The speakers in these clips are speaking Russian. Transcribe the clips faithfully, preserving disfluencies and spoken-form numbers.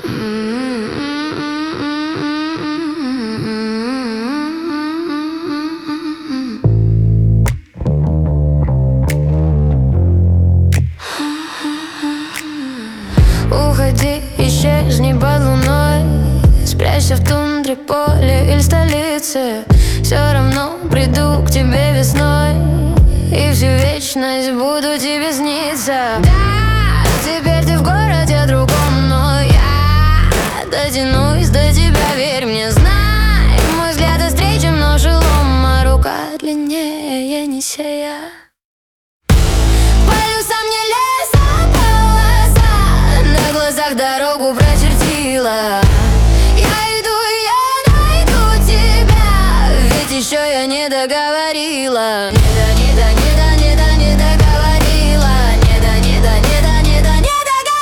Уходи, исчезни под луной, спрячься в тундре, поле или столице. Все равно приду к тебе весной, и всю вечность буду тебе сниться. Да, теперь ты в городе другом, но я дотянусь до тебя, верь мне, знай. Мой взгляд острее, но шелом, а рука длиннее Енисея. Полюса мне лесополоса на глазах дорогу прочертила. Я иду, я найду тебя, ведь еще я не договорила. Не да, не да, не да, не да, не договорила. Не да, не да, не да, не да, не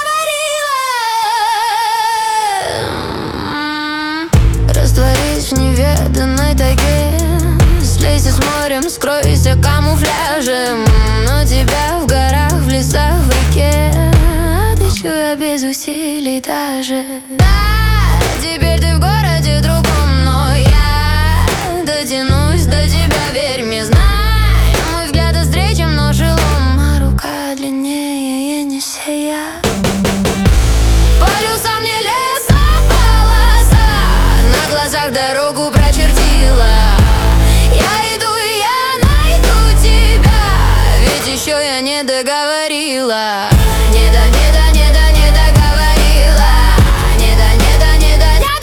договорила. Растворись в неведанной тайге, слейся с морем, скройся камуфляжем. Но тебя в горах, в лесах, в реке отыщу я без усилий даже. Да, теперь ты в городе другом, но я дотянусь до тебя, верь мне, знай. Мой взгляд острее, чем нож и лом, а рука длиннее Енисея. Полюса мне лесополоса на глазах дорогу прочертила. Я иду, и я найду тебя, ведь еще я не договорила. Не да, не да, не да, не договорила. Не да, не да, не да, не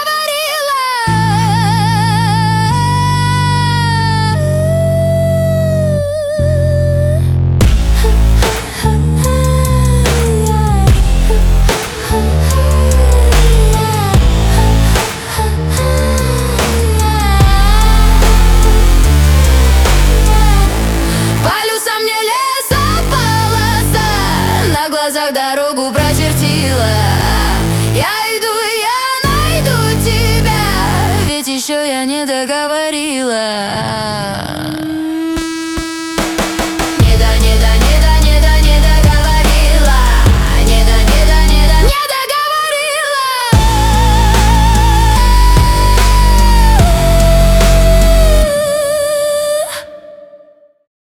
Полюса мне лесополоса на глазах дорогу прочертила. Я иду, и я найду тебя, ведь еще я не договорила.